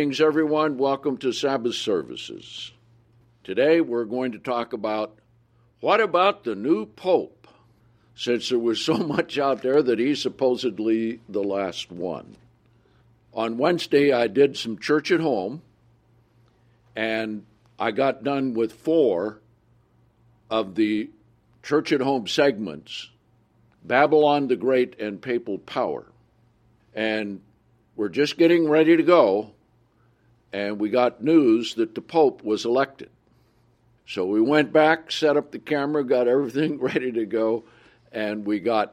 Greetings, everyone. Welcome to Sabbath services. Today we're going to talk about what about the new Pope, since there was so much out there that he's supposedly the last one. On Wednesday, I did some church at home, and I got done with 4 of the church at home segments, Babylon the Great and Papal Power. And we're just getting ready to go, and we got news that the Pope was elected. So we went back, set up the camera, got everything ready to go, and we got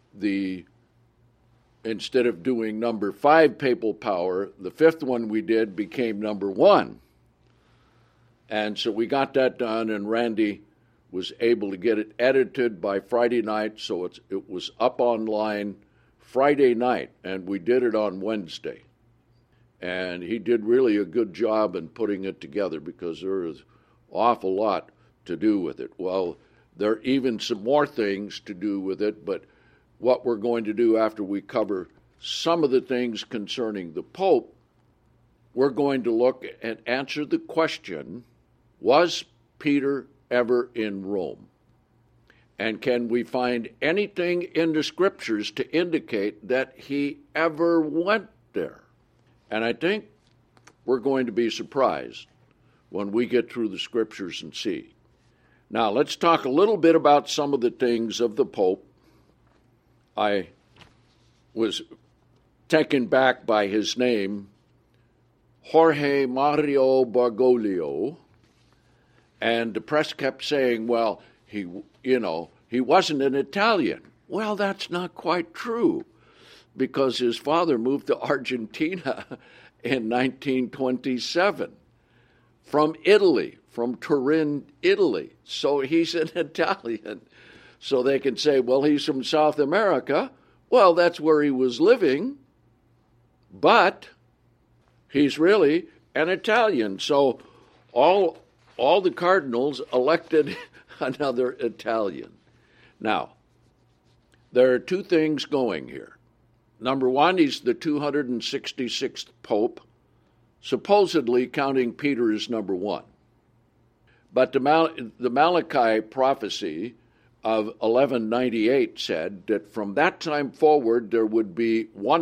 instead of doing number 5, Papal Power, the 5th one we did became number 1. And so we got that done, and Randy was able to get it edited by Friday night, so it was up online Friday night, and we did it on Wednesday. And he did really a good job in putting it together because there is an awful lot to do with it. Well, there are even some more things to do with it, but what we're going to do after we cover some of the things concerning the Pope, we're going to look and answer the question, was Peter ever in Rome? And can we find anything in the Scriptures to indicate that he ever went there? And I think we're going to be surprised when we get through the Scriptures and see. Now, let's talk a little bit about some of the things of the Pope. I was taken back by his name, Jorge Mario Bergoglio, and the press kept saying, well, he wasn't an Italian. Well, that's not quite true, because his father moved to Argentina in 1927 from Italy, from Turin, Italy. So he's an Italian. So they can say, well, he's from South America. Well, that's where he was living, but he's really an Italian. So all the cardinals elected another Italian. Now, there are 2 things going here. Number 1, he's the 266th Pope, supposedly counting Peter as number 1. But the Malachi prophecy of 1198 said that from that time forward there would be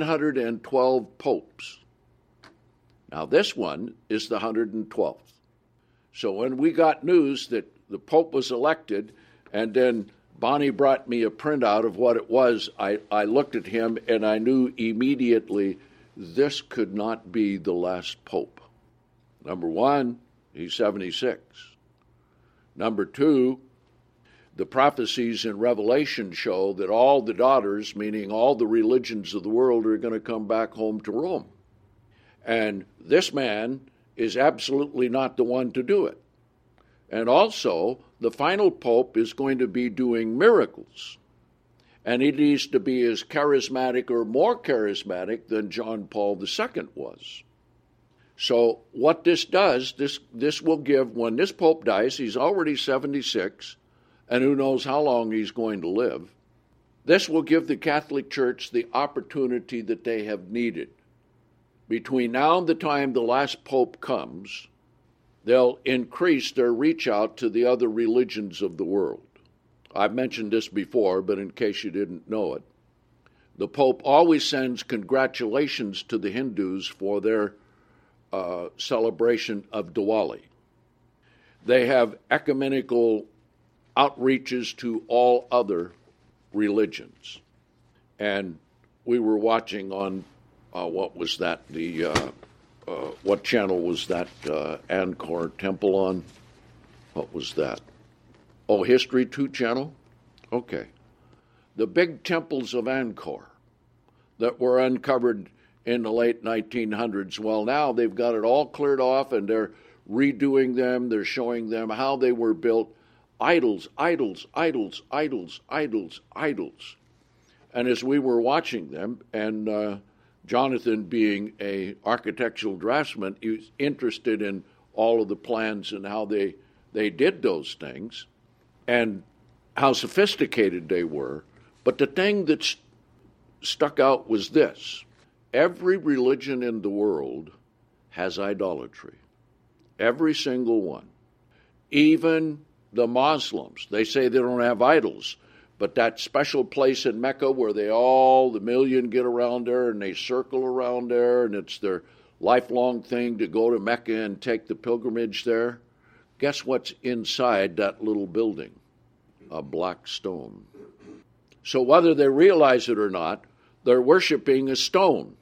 112 popes. Now this one is the 112th. So when we got news that the Pope was elected, and then Bonnie brought me a printout of what it was, I looked at him and I knew immediately this could not be the last Pope. Number 1, he's 76. Number 2, the prophecies in Revelation show that all the daughters, meaning all the religions of the world, are going to come back home to Rome. And this man is absolutely not the one to do it. And also, the final Pope is going to be doing miracles. And he needs to be as charismatic or more charismatic than John Paul II was. So what this does, this will give, when this Pope dies, he's already 76, and who knows how long he's going to live, this will give the Catholic Church the opportunity that they have needed. Between now and the time the last Pope comes, they'll increase their reach out to the other religions of the world. I've mentioned this before, but in case you didn't know it, the Pope always sends congratulations to the Hindus for their celebration of Diwali. They have ecumenical outreaches to all other religions. And we were watching on, what was that, what channel was that Angkor Temple on? What was that? Oh, History 2 channel? Okay. The big temples of Angkor that were uncovered in the late 1900s. Well, now they've got it all cleared off, and they're redoing them. They're showing them how they were built. Idols, idols, idols, idols, idols, idols. And as we were watching them, and Jonathan, being an architectural draftsman, he was interested in all of the plans and how they did those things and how sophisticated they were. But the thing that stuck out was this. Every religion in the world has idolatry. Every single one. Even the Muslims, they say they don't have idols, but that special place in Mecca where the million get around there and they circle around there, and it's their lifelong thing to go to Mecca and take the pilgrimage there. Guess what's inside that little building? A black stone. So whether they realize it or not, they're worshiping a stone.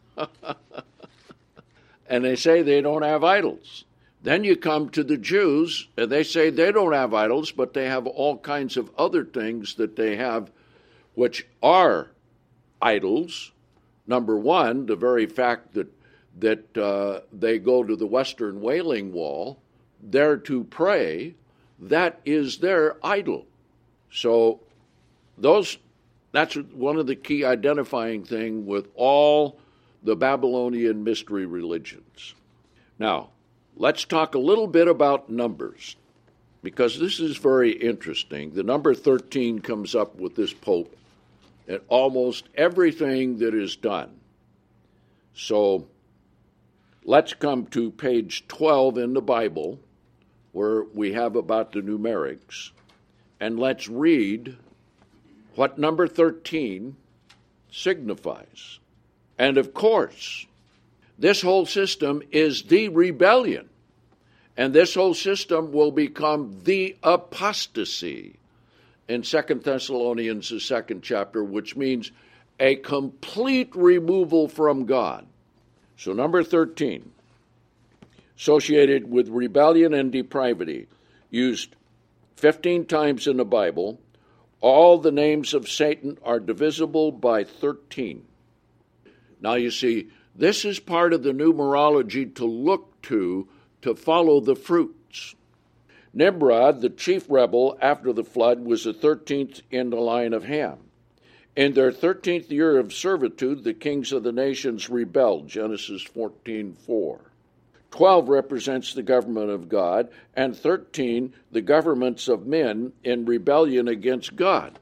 And they say they don't have idols. Then you come to the Jews, and they say they don't have idols, but they have all kinds of other things that they have, which are idols. Number one, the very fact that they go to the Western Wailing Wall there to pray, that is their idol. So that's one of the key identifying things with all the Babylonian mystery religions. Now, let's talk a little bit about numbers, because this is very interesting. The number 13 comes up with this pope and almost everything that is done. So let's come to page 12 in the Bible, where we have about the numerics, and let's read what number 13 signifies. And of course, this whole system is the rebellion, and this whole system will become the apostasy in 2 Thessalonians, the 2nd chapter, which means a complete removal from God. So number 13, associated with rebellion and depravity, used 15 times in the Bible. All the names of Satan are divisible by 13. Now you see, this is part of the numerology to look to follow the fruits. Nimrod, the chief rebel after the flood, was the 13th in the line of Ham. In their 13th year of servitude, the kings of the nations rebelled, Genesis 14:4. 12 represents the government of God, and 13 the governments of men in rebellion against God.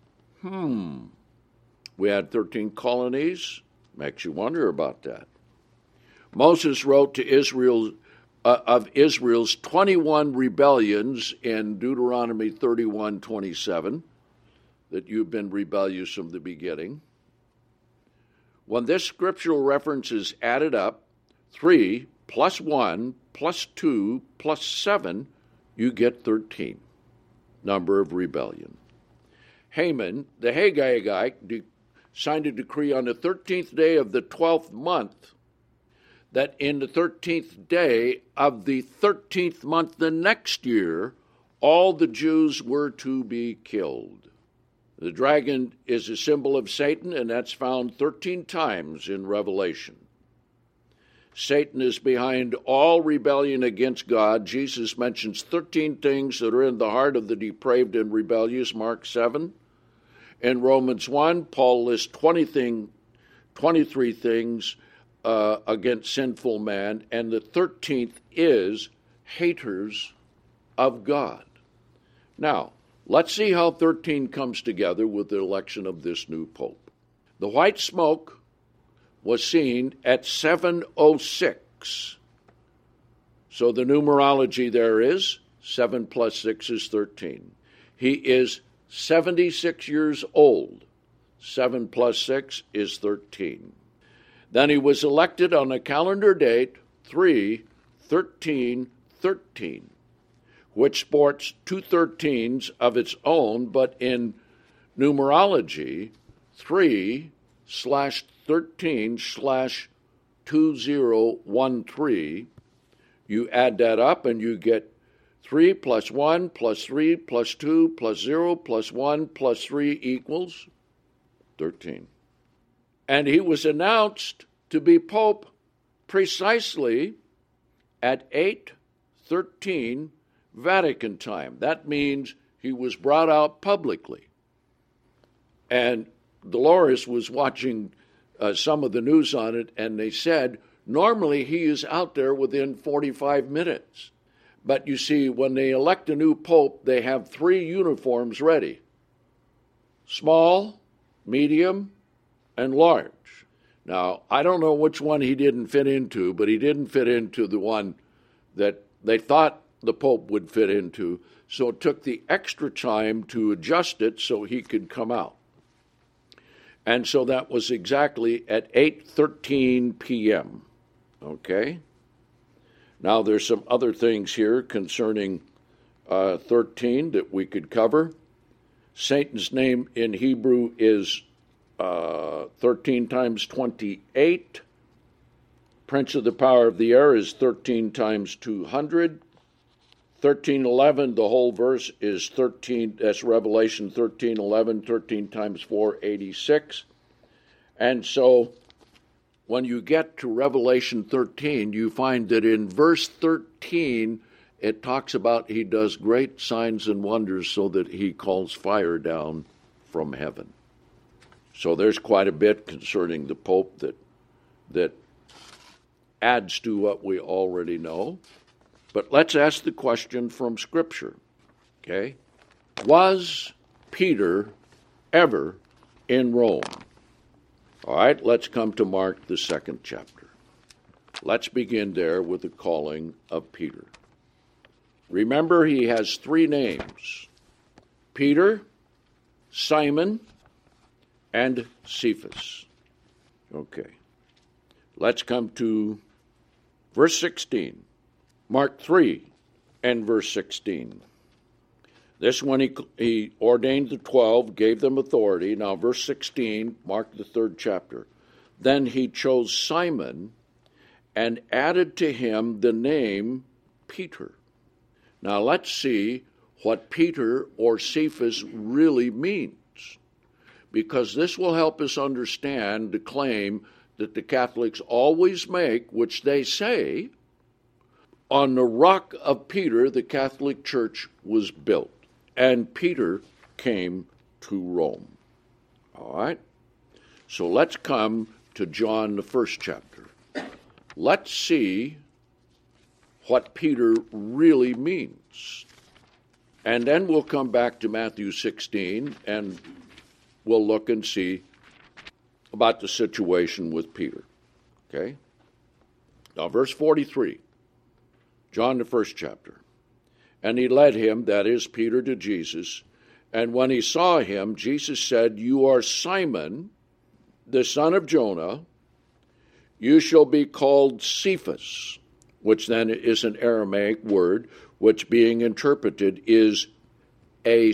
We had 13 colonies. Makes you wonder about that. Moses wrote to Israel of Israel's 21 rebellions in Deuteronomy 31:27, that you've been rebellious from the beginning. When this scriptural reference is added up, 3 plus 1 plus 2 plus 7, you get 13, number of rebellion. Haman, the Hagagite, signed a decree on the 13th day of the 12th month that in the 13th day of the 13th month the next year, all the Jews were to be killed. The dragon is a symbol of Satan, and that's found 13 times in Revelation. Satan is behind all rebellion against God. Jesus mentions 13 things that are in the heart of the depraved and rebellious, Mark 7. In Romans 1, Paul lists 23 things against sinful man, and the 13th is haters of God. Now, let's see how 13 comes together with the election of this new pope. The white smoke was seen at 7:06. So the numerology there is 7 plus 6 is 13. He is 76 years old. 7 plus 6 is 13. Then he was elected on a calendar date 3/13/13, which sports two 13s of its own, but in numerology, 3/13/2013. You add that up and you get 3 plus 1 plus 3 plus 2 plus 0 plus 1 plus 3 equals 13. And he was announced to be pope precisely at 8:13 Vatican time. That means he was brought out publicly. And Dolores was watching some of the news on it, and they said, normally he is out there within 45 minutes. But you see, when they elect a new pope, they have 3 uniforms ready: small, medium, and large. Now, I don't know which one he didn't fit into, but he didn't fit into the one that they thought the Pope would fit into, so it took the extra time to adjust it so he could come out. And so that was exactly at 8:13 p.m., okay? Now, there's some other things here concerning 13 that we could cover. Satan's name in Hebrew is 13 times 28. Prince of the power of the air is 13 times 200. 13:11, the whole verse is 13, that's Revelation 13:11, 13 times 4, 86. And so when you get to Revelation 13, you find that in verse 13, it talks about he does great signs and wonders so that he calls fire down from heaven. So there's quite a bit concerning the Pope that adds to what we already know. But let's ask the question from Scripture, okay? Was Peter ever in Rome? All right, let's come to Mark, the 2nd chapter. Let's begin there with the calling of Peter. Remember, he has 3 names: Peter, Simon, and Cephas. Okay, let's come to verse 16. Mark 3 and verse 16. This one he ordained the 12, gave them authority. Now verse 16, Mark the 3rd chapter. Then he chose Simon and added to him the name Peter. Now let's see what Peter or Cephas really means, because this will help us understand the claim that the Catholics always make, which they say, on the rock of Peter, the Catholic Church was built, and Peter came to Rome. All right? So let's come to John, the 1st chapter. Let's see what Peter really means. And then we'll come back to Matthew 16, and we'll look and see about the situation with Peter. Okay? Now, verse 43. John, the 1st chapter. And he led him, that is Peter, to Jesus. And when he saw him, Jesus said, "You are Simon, the son of Jonah. You shall be called Cephas," which then is an Aramaic word, which being interpreted is a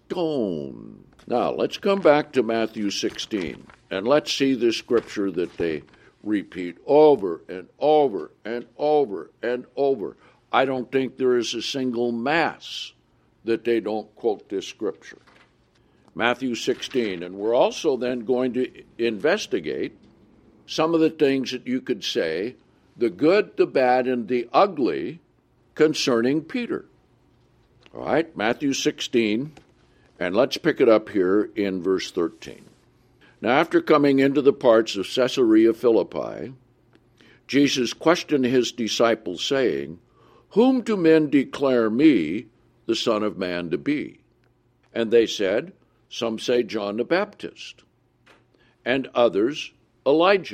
stone. Now, let's come back to Matthew 16, and let's see the scripture that they repeat over and over and over and over. I don't think there is a single Mass that they don't quote this scripture. Matthew 16. And we're also then going to investigate some of the things that you could say, the good, the bad, and the ugly concerning Peter. All right, Matthew 16, and let's pick it up here in verse 13. Now, after coming into the parts of Caesarea Philippi, Jesus questioned his disciples, saying, "Whom do men declare me, the Son of Man, to be?" And they said, "Some say John the Baptist, and others Elijah,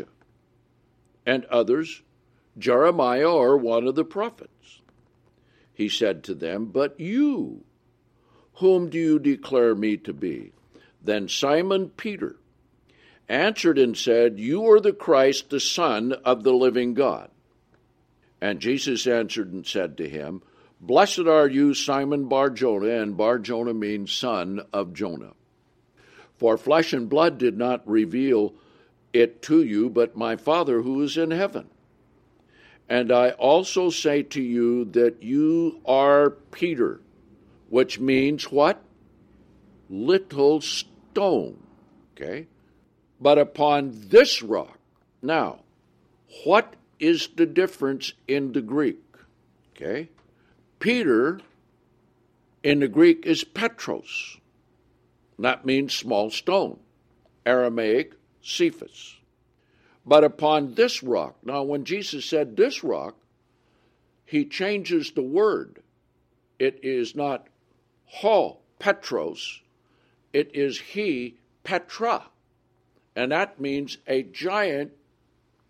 and others Jeremiah or one of the prophets." He said to them, "But you, whom do you declare me to be?" Then Simon Peter answered and said, "You are the Christ, the Son of the living God." And Jesus answered and said to him, "Blessed are you, Simon Bar-Jonah," and Bar-Jonah means son of Jonah. "For flesh and blood did not reveal it to you, but my Father who is in heaven. And I also say to you that you are Peter," which means what? Little stone. Okay? "But upon this rock." Now, what is the difference in the Greek? Okay? Peter in the Greek is Petros. That means small stone. Aramaic, Cephas. "But upon this rock." Now, when Jesus said this rock, he changes the word. It is not ho, Petros. It is he, Petra. And that means a giant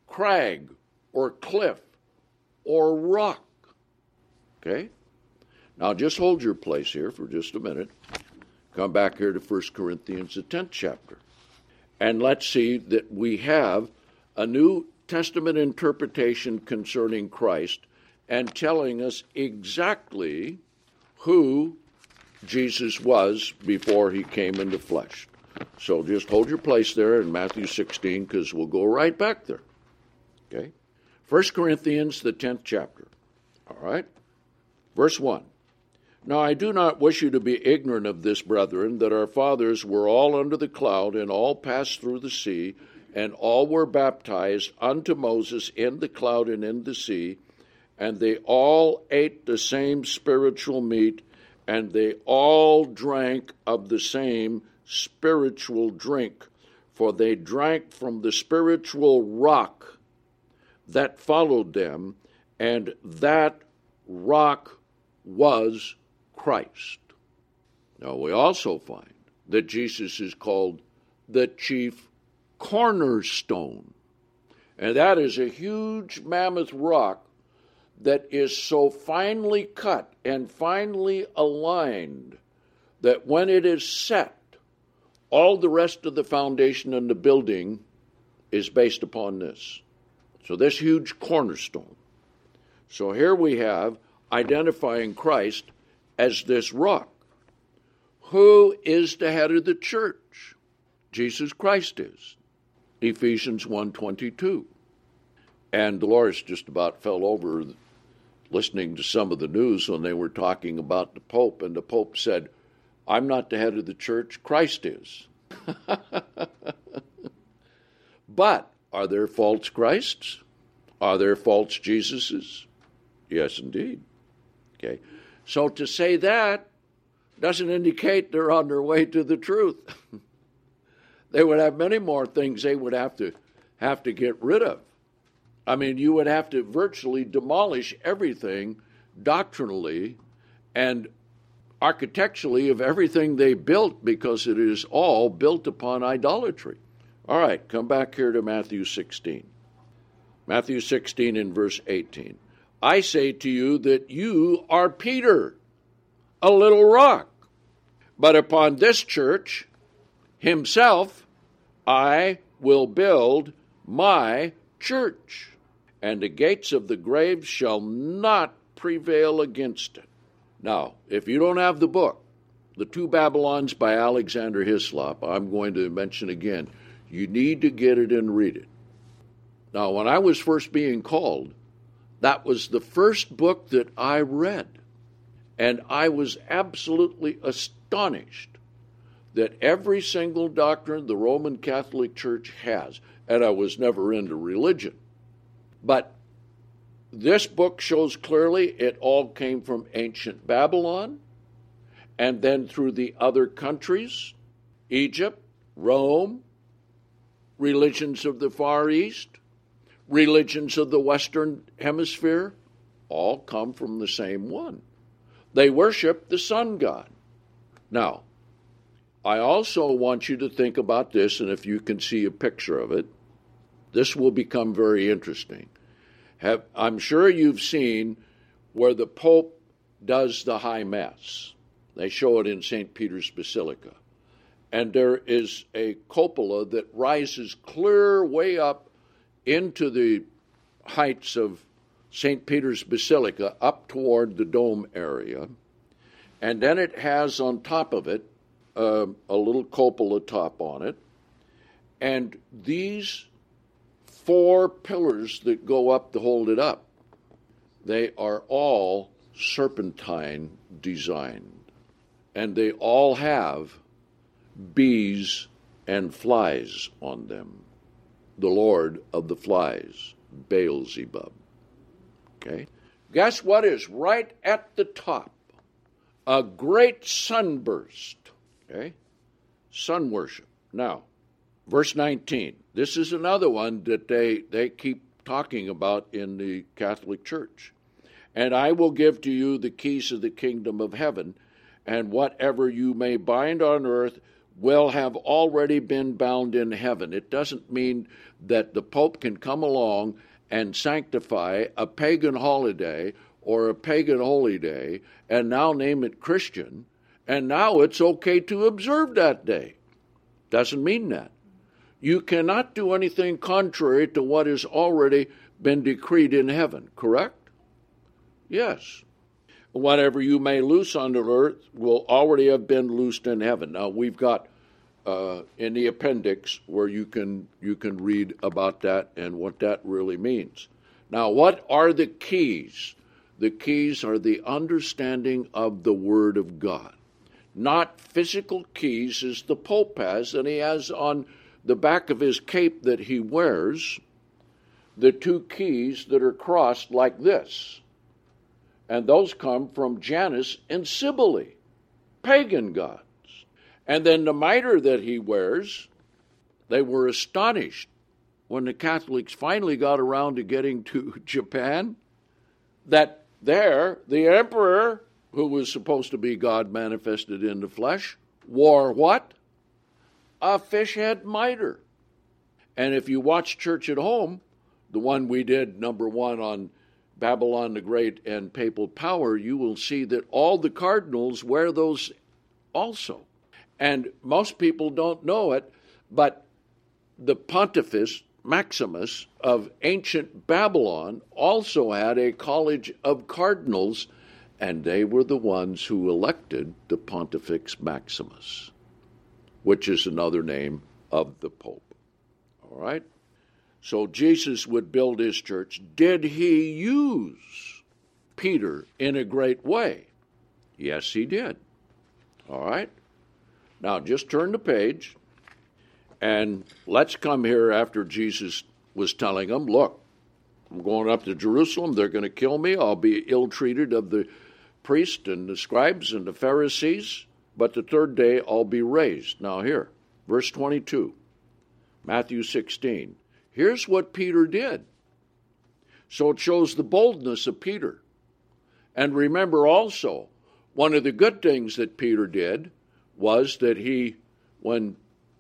crag or cliff or rock. Okay? Now just hold your place here for just a minute. Come back here to 1 Corinthians, the 10th chapter. And let's see that we have a New Testament interpretation concerning Christ and telling us exactly who Jesus was before he came into flesh. So just hold your place there in Matthew 16, because we'll go right back there. Okay? 1 Corinthians, the 10th chapter. All right? Verse 1. Now I do not wish you to be ignorant of this, brethren, that our fathers were all under the cloud, and all passed through the sea, and all were baptized unto Moses in the cloud and in the sea, and they all ate the same spiritual meat, and they all drank of the same spiritual drink, for they drank from the spiritual rock that followed them, and that rock was Christ. Now we also find that Jesus is called the chief cornerstone, and that is a huge mammoth rock that is so finely cut and finely aligned that when it is set, all the rest of the foundation and the building is based upon this. So this huge cornerstone. So here we have identifying Christ as this rock. Who is the head of the church? Jesus Christ is. Ephesians 1:22. And Dolores just about fell over listening to some of the news when they were talking about the Pope, and the Pope said, I'm not the head of the church, Christ is. But are there false Christs? Are there false Jesuses? Yes, indeed. Okay. So to say that doesn't indicate they're on their way to the truth. They would have many more things they would have to get rid of. I mean, you would have to virtually demolish everything doctrinally and architecturally of everything they built, because it is all built upon idolatry. All right, come back here to Matthew 16. Matthew 16 in verse 18. I say to you that you are Peter, a little rock, but upon this church himself I will build my church, and the gates of the grave shall not prevail against it. Now, if you don't have the book, The Two Babylons by Alexander Hislop, I'm going to mention again, you need to get it and read it. Now, when I was first being called, that was the first book that I read, and I was absolutely astonished that every single doctrine the Roman Catholic Church has, and I was never into religion, but this book shows clearly it all came from ancient Babylon, and then through the other countries, Egypt, Rome, religions of the Far East, religions of the Western Hemisphere, all come from the same one. They worship the sun god. Now, I also want you to think about this, and if you can see a picture of it, this will become very interesting. I'm sure you've seen where the Pope does the High Mass. They show it in St. Peter's Basilica. And there is a cupola that rises clear way up into the heights of St. Peter's Basilica, up toward the dome area. And then it has on top of it a little cupola top on it. And these 4 pillars that go up to hold it up, they are all serpentine designed. And they all have bees and flies on them. The Lord of the Flies, Beelzebub. Okay? Guess what is right at the top? A great sunburst. Okay? Sun worship. Now, verse 19. This is another one that they keep talking about in the Catholic Church. And I will give to you the keys of the kingdom of heaven, and whatever you may bind on earth will have already been bound in heaven. It doesn't mean that the Pope can come along and sanctify a pagan holiday or a pagan holy day and now name it Christian, and now it's okay to observe that day. Doesn't mean that. You cannot do anything contrary to what has already been decreed in heaven, correct? Yes. Whatever you may loose on the earth will already have been loosed in heaven. Now, we've got in the appendix where you can read about that and what that really means. Now, what are the keys? The keys are the understanding of the Word of God. Not physical keys as the Pope has, and he has on the back of his cape that he wears the two keys that are crossed like this. And those come from Janus and Cybele, pagan gods. And then the mitre that he wears, they were astonished when the Catholics finally got around to getting to Japan, that there the emperor, who was supposed to be God manifested in the flesh, wore what? A fish head mitre. And if you watch Church at Home, the one we did, number 1 on Babylon the Great and papal power, you will see that all the cardinals wear those also. And most people don't know it, but the Pontifex Maximus of ancient Babylon also had a college of cardinals, and they were the ones who elected the Pontifex Maximus, which is another name of the Pope. All right? So Jesus would build his church. Did he use Peter in a great way? Yes, he did. All right? Now, just turn the page, and let's come here after Jesus was telling them, look, I'm going up to Jerusalem. They're going to kill me. I'll be ill-treated of the priests and the scribes and the Pharisees, but the third day I'll be raised. Now here, verse 22, Matthew 16. Here's what Peter did. So it shows the boldness of Peter. And remember also, one of the good things that Peter did was that when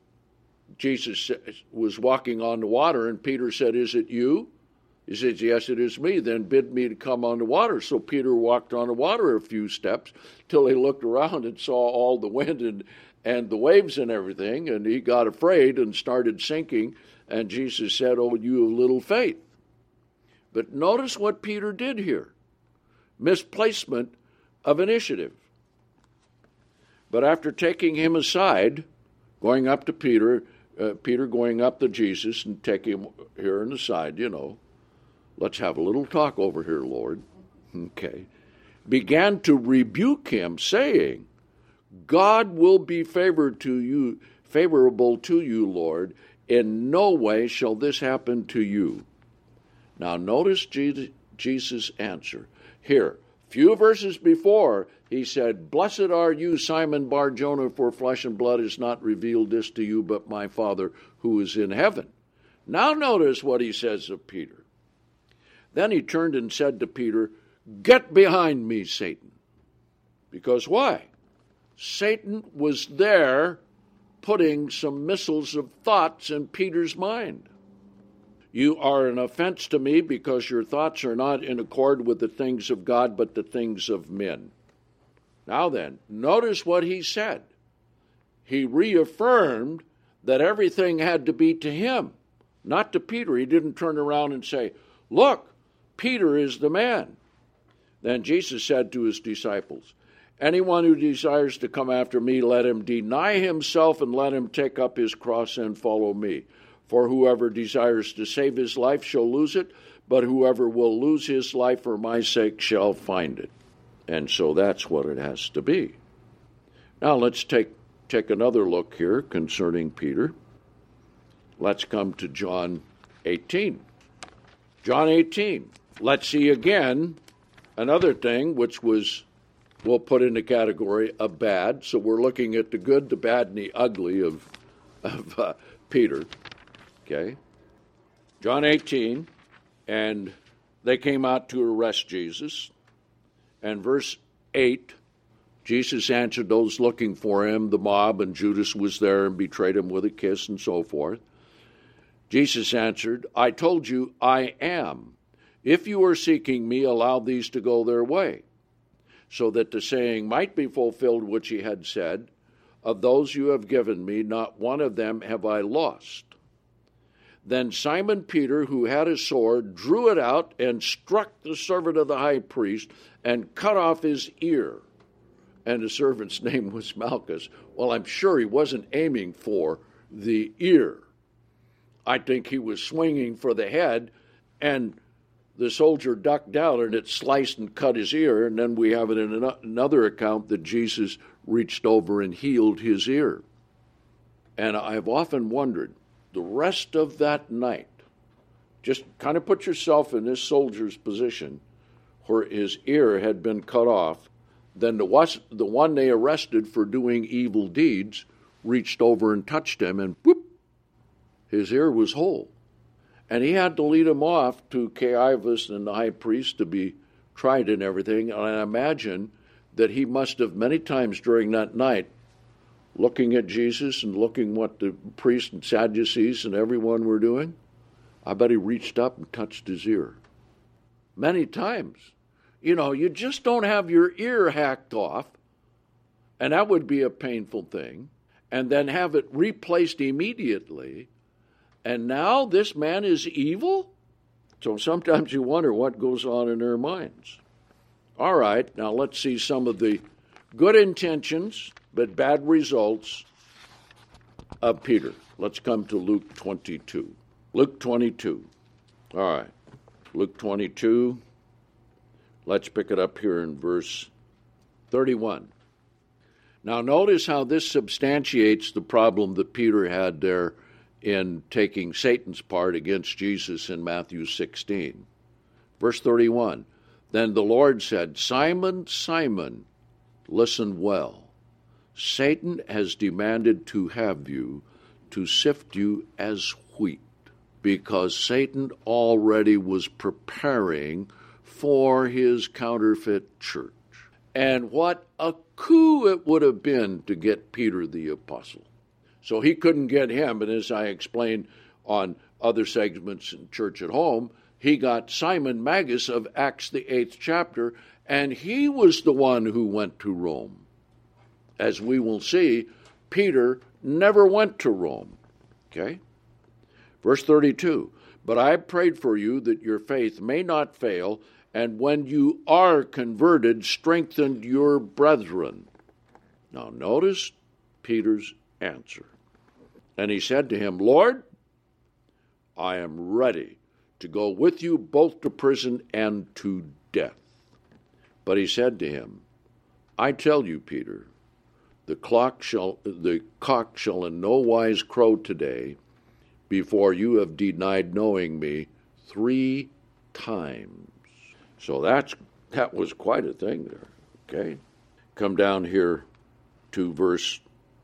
Jesus was walking on the water and Peter said, "Is it you?" He says, "Yes, it is me." Then bid me to come on the water. So Peter walked on the water a few steps till he looked around and saw all the wind and the waves and everything, and he got afraid and started sinking. And Jesus said, "Oh, you of little faith." But notice what Peter did here. Misplacement of initiative. But after taking him aside, going up to Peter going up to Jesus and taking him here on the side, let's have a little talk over here, Lord. Okay. Began to rebuke him, saying, God will be favorable to you, Lord. In no way shall this happen to you. Now notice Jesus' answer. Here, few verses before, he said, Blessed are you, Simon Bar-Jonah, for flesh and blood has not revealed this to you, but my Father who is in heaven. Now notice what he says of Peter. Then he turned and said to Peter, Get behind me, Satan. Because why? Satan was there putting some missiles of thoughts in Peter's mind. You are an offense to me because your thoughts are not in accord with the things of God, but the things of men. Now then, notice what he said. He reaffirmed that everything had to be to him, not to Peter. He didn't turn around and say, Look, Peter is the man. Then Jesus said to his disciples, Anyone who desires to come after me, let him deny himself and let him take up his cross and follow me. For whoever desires to save his life shall lose it, but whoever will lose his life for my sake shall find it. And so that's what it has to be. Now let's take another look here concerning Peter. Let's come to John 18. John 18. Let's see again another thing which we'll put in the category of bad. So we're looking at the good, the bad, and the ugly of Peter. Okay. John 18, and they came out to arrest Jesus. And verse 8 Jesus answered those looking for him, the mob, and Judas was there and betrayed him with a kiss and so forth. Jesus answered, I told you I am. If you are seeking me, allow these to go their way, so that the saying might be fulfilled which he had said, of those you have given me, not one of them have I lost. Then Simon Peter, who had a sword, drew it out and struck the servant of the high priest and cut off his ear. And the servant's name was Malchus. Well, I'm sure he wasn't aiming for the ear. I think he was swinging for the head, and the soldier ducked down, and it sliced and cut his ear. And then we have it in another account that Jesus reached over and healed his ear. And I've often wondered, the rest of that night, just kind of put yourself in this soldier's position where his ear had been cut off. Then the one they arrested for doing evil deeds reached over and touched him, and whoop, his ear was whole. And he had to lead him off to Caiaphas and the high priest to be tried and everything. And I imagine that he must have many times during that night, looking at Jesus and looking what the priests and Sadducees and everyone were doing, I bet he reached up and touched his ear. Many times. You know, you just don't have your ear hacked off, and that would be a painful thing, and then have it replaced immediately, and now this man is evil? So sometimes you wonder what goes on in their minds. All right, now let's see some of the good intentions but bad results of Peter. Let's come to Luke 22. Luke 22. All right, Luke 22. Let's pick it up here in verse 31. Now notice how this substantiates the problem that Peter had there in taking Satan's part against Jesus in Matthew 16. Verse 31, Then the Lord said, Simon, Simon, listen well. Satan has demanded to have you, to sift you as wheat, because Satan already was preparing for his counterfeit church. And what a coup it would have been to get Peter the apostle. So he couldn't get him, and as I explained on other segments in Church at Home, he got Simon Magus of Acts the 8th chapter, and he was the one who went to Rome. As we will see, Peter never went to Rome. Okay? Verse 32, But I prayed for you that your faith may not fail, and when you are converted, strengthen your brethren. Now notice Peter's answer. And he said to him, Lord, I am ready to go with you both to prison and to death. But he said to him, I tell you, Peter, the cock shall in no wise crow today before you have denied knowing me 3 times. So that was quite a thing there. Okay? Come down here to verse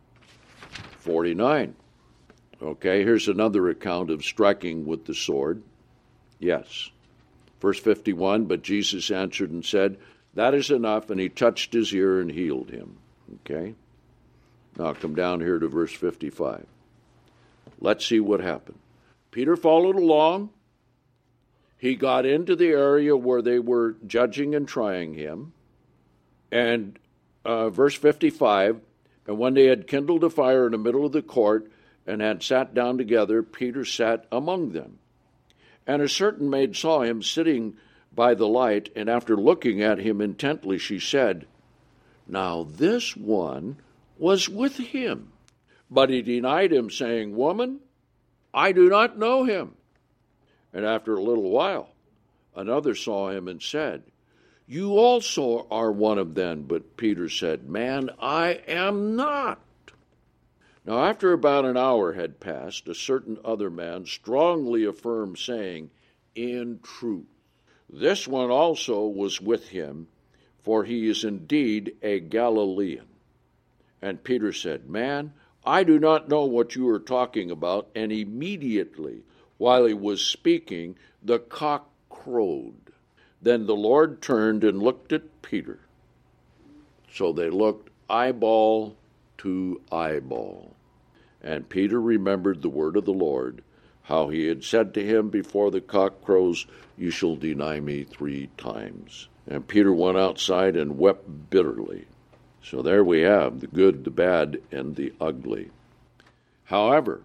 49. Okay, here's another account of striking with the sword. Yes. Verse 51, But Jesus answered and said, That is enough, and he touched his ear and healed him. Okay? Now come down here to verse 55. Let's see what happened. Peter followed along. He got into the area where they were judging and trying him. And verse 55, And when they had kindled a fire in the middle of the court and had sat down together, Peter sat among them. And a certain maid saw him sitting by the light, and after looking at him intently, she said, Now this one was with him. But he denied him, saying, Woman, I do not know him. And after a little while, another saw him and said, You also are one of them. But Peter said, Man, I am not. Now after about an hour had passed, a certain other man strongly affirmed, saying, In truth, this one also was with him, for he is indeed a Galilean. And Peter said, Man, I do not know what you are talking about. And immediately, while he was speaking, the cock crowed. Then the Lord turned and looked at Peter. So they looked eyeball to eyeball. And Peter remembered the word of the Lord, how he had said to him, before the cock crows, you shall deny me 3 times. And Peter went outside and wept bitterly. So there we have the good, the bad, and the ugly. However,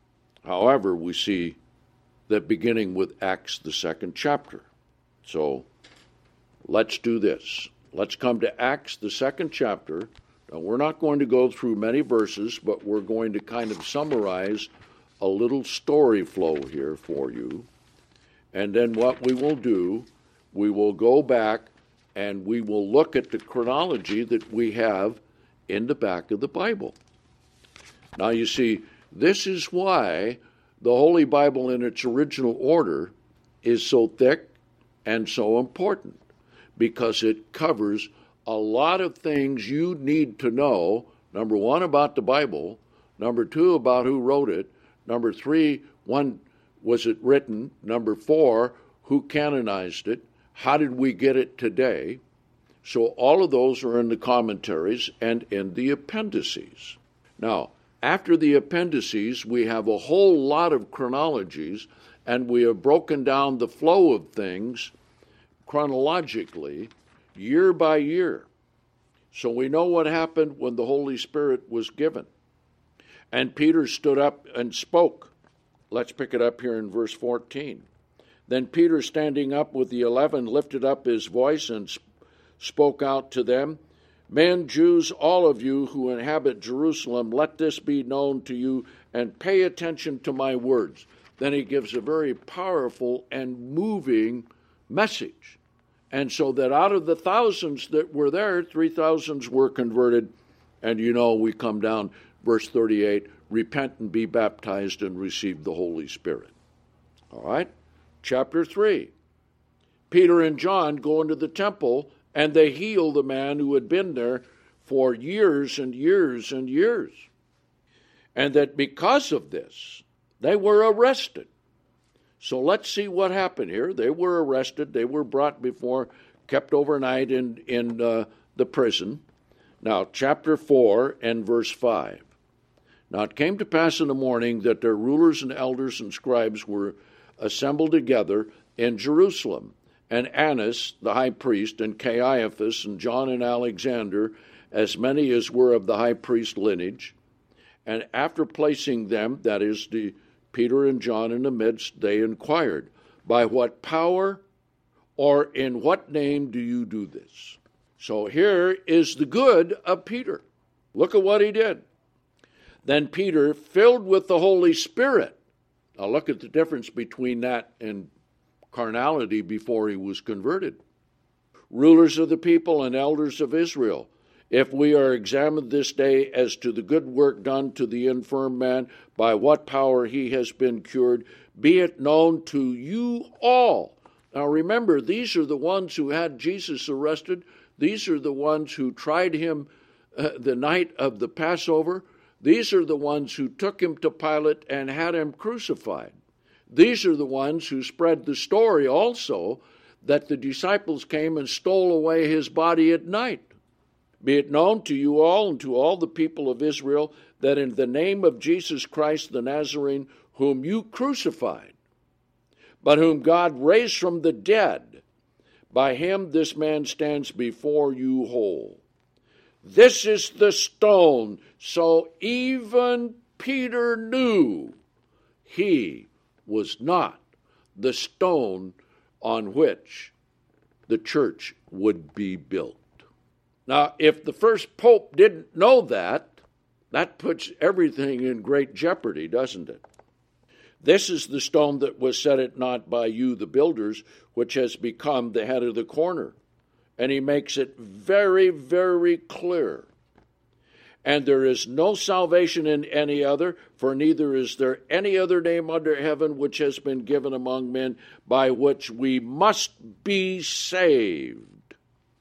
we see that beginning with Acts, the 2nd chapter. So let's do this. Let's come to Acts, the 2nd chapter. Now, we're not going to go through many verses, but we're going to kind of summarize a little story flow here for you. And then what we will do, we will go back and we will look at the chronology that we have in the back of the Bible. Now, you see, this is why the Holy Bible in its original order is so thick and so important, because it covers a lot of things you need to know. Number 1, about the Bible. Number 2, about who wrote it. Number 3, when was it written? Number 4, who canonized it? How did we get it today? So all of those are in the commentaries and in the appendices. Now, after the appendices, we have a whole lot of chronologies, and we have broken down the flow of things chronologically, year by year. So we know what happened when the Holy Spirit was given. And Peter stood up and spoke. Let's pick it up here in verse 14. Then Peter, standing up with the 11, lifted up his voice and spoke out to them, Men, Jews, all of you who inhabit Jerusalem, let this be known to you, and pay attention to my words. Then he gives a very powerful and moving message. And so that out of the thousands that were there, 3,000 were converted. And we come down, verse 38, repent and be baptized and receive the Holy Spirit. All right? Chapter 3. Peter and John go into the temple, and they heal the man who had been there for years and years and years. And that because of this, they were arrested. So let's see what happened here. They were arrested. They were brought before, kept overnight in the prison. Now, chapter 4 and verse 5. Now it came to pass in the morning that their rulers and elders and scribes were assembled together in Jerusalem, and Annas the high priest, and Caiaphas, and John and Alexander, as many as were of the high priest lineage. And after placing them, that is, Peter and John in the midst, they inquired, by what power or in what name do you do this? So here is the good of Peter. Look at what he did. Then Peter, filled with the Holy Spirit. Now look at the difference between that and carnality before he was converted. Rulers of the people and elders of Israel, if we are examined this day as to the good work done to the infirm man, by what power he has been cured, be it known to you all. Now remember, these are the ones who had Jesus arrested. These are the ones who tried him the night of the Passover. These are the ones who took him to Pilate and had him crucified. These are the ones who spread the story also that the disciples came and stole away his body at night. Be it known to you all and to all the people of Israel that in the name of Jesus Christ the Nazarene, whom you crucified, but whom God raised from the dead, by him this man stands before you whole. This is the stone. So even Peter knew he was not the stone on which the church would be built. Now, if the first pope didn't know that, that puts everything in great jeopardy, doesn't it? This is the stone that was set at naught by you, the builders, which has become the head of the corner. And he makes it very, very clear. And there is no salvation in any other, for neither is there any other name under heaven which has been given among men by which we must be saved.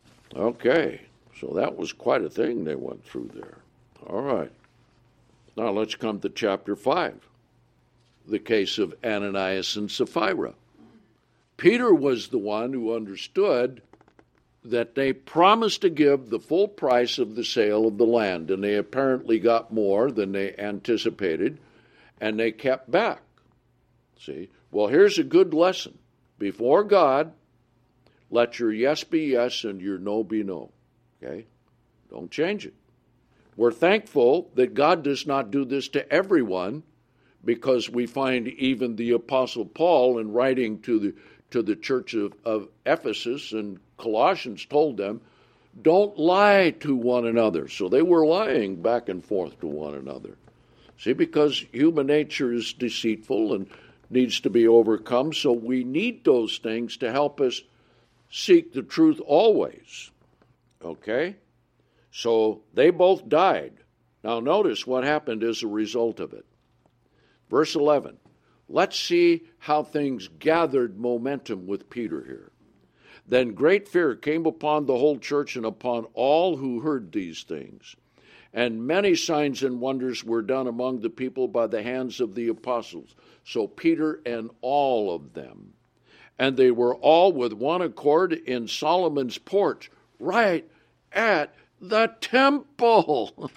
Okay, so that was quite a thing they went through there. All right. Now let's come to chapter 5, the case of Ananias and Sapphira. Peter was the one who understood that they promised to give the full price of the sale of the land, and they apparently got more than they anticipated, and they kept back. See? Well, here's a good lesson. Before God, let your yes be yes and your no be no. Okay? Don't change it. We're thankful that God does not do this to everyone, because we find even the Apostle Paul, in writing to the church of Ephesus and Colossians, told them, don't lie to one another. So they were lying back and forth to one another. See, because human nature is deceitful and needs to be overcome, so we need those things to help us seek the truth always. Okay? So they both died. Now notice what happened as a result of it. Verse 11. Let's see how things gathered momentum with Peter here. Then great fear came upon the whole church and upon all who heard these things. And many signs and wonders were done among the people by the hands of the apostles. So Peter and all of them. And they were all with one accord in Solomon's porch, right at the temple.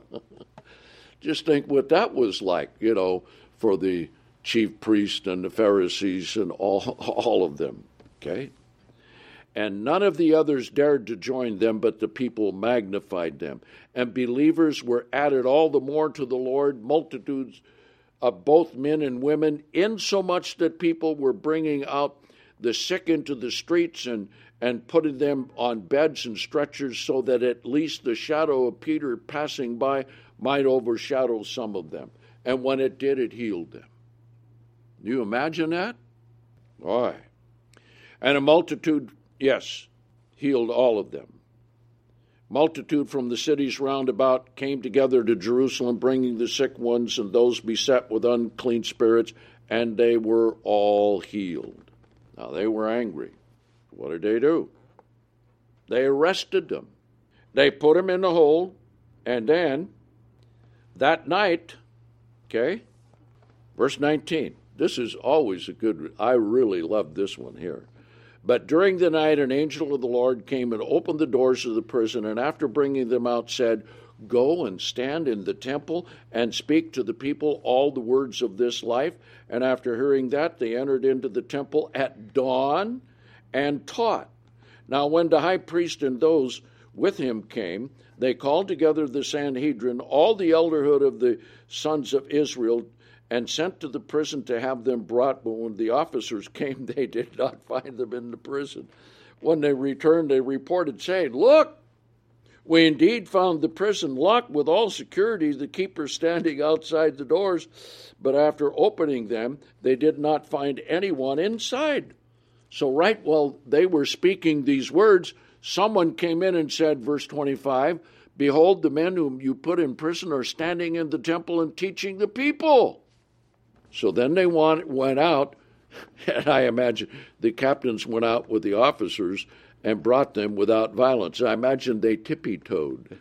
Just think what that was like, for the chief priest and the Pharisees and all of them. Okay? And none of the others dared to join them, but the people magnified them. And believers were added all the more to the Lord, multitudes of both men and women, insomuch that people were bringing out the sick into the streets and putting them on beds and stretchers, so that at least the shadow of Peter passing by might overshadow some of them. And when it did, it healed them. Can you imagine that? Boy. And a multitude, yes, healed all of them. Multitude from the cities round about came together to Jerusalem, bringing the sick ones and those beset with unclean spirits, and they were all healed. Now they were angry. What did they do? They arrested them. They put them in the hole, and then that night, okay, verse 19. This is always a good, I really love this one here. But during the night, an angel of the Lord came and opened the doors of the prison, and after bringing them out, said, go and stand in the temple and speak to the people all the words of this life. And after hearing that, they entered into the temple at dawn and taught. Now when the high priest and those with him came, they called together the Sanhedrin, all the elderhood of the sons of Israel, and sent to the prison to have them brought. But when the officers came, they did not find them in the prison. When they returned, they reported, saying, look, we indeed found the prison locked with all security, the keeper standing outside the doors. But after opening them, they did not find anyone inside. So right while they were speaking these words, someone came in and said, verse 25, behold, the men whom you put in prison are standing in the temple and teaching the people. So then they went out, and I imagine the captains went out with the officers and brought them without violence. I imagine they tippy-toed,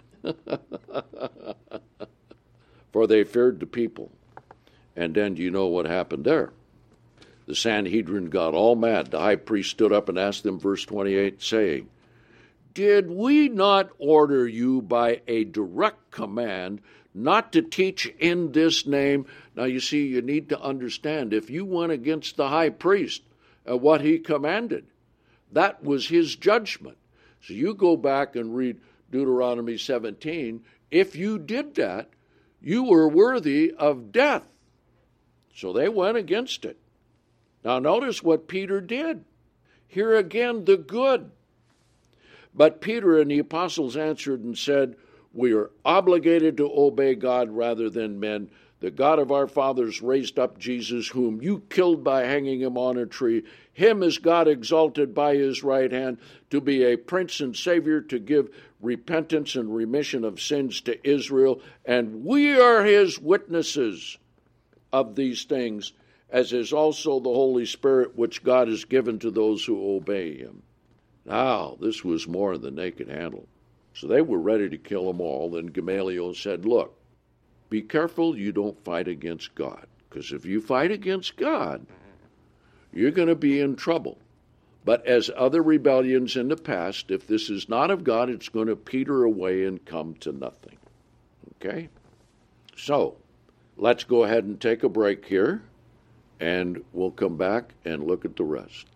for they feared the people. And then you know what happened there. The Sanhedrin got all mad. The high priest stood up and asked them, verse 28, saying, did we not order you by a direct command not to teach in this name? Now you see, you need to understand, if you went against the high priest and what he commanded, that was his judgment. So you go back and read Deuteronomy 17. If you did that, you were worthy of death. So they went against it. Now notice what Peter did. Here again, the good. But Peter and the apostles answered and said, we are obligated to obey God rather than men. The God of our fathers raised up Jesus, whom you killed by hanging him on a tree. Him is God exalted by his right hand to be a prince and savior, to give repentance and remission of sins to Israel. And we are his witnesses of these things, as is also the Holy Spirit, which God has given to those who obey him. Now, this was more than they could handle. So they were ready to kill them all. Then Gamaliel said, look, be careful you don't fight against God. Because if you fight against God, you're going to be in trouble. But as other rebellions in the past, if this is not of God, it's going to peter away and come to nothing. Okay? So, let's go ahead and take a break here, and we'll come back and look at the rest.